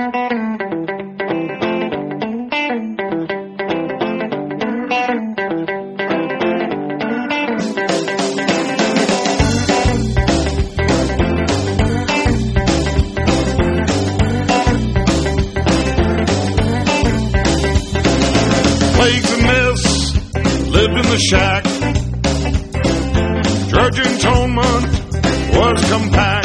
Plagues and mists lived in the shack. Drudge Entonement was compact.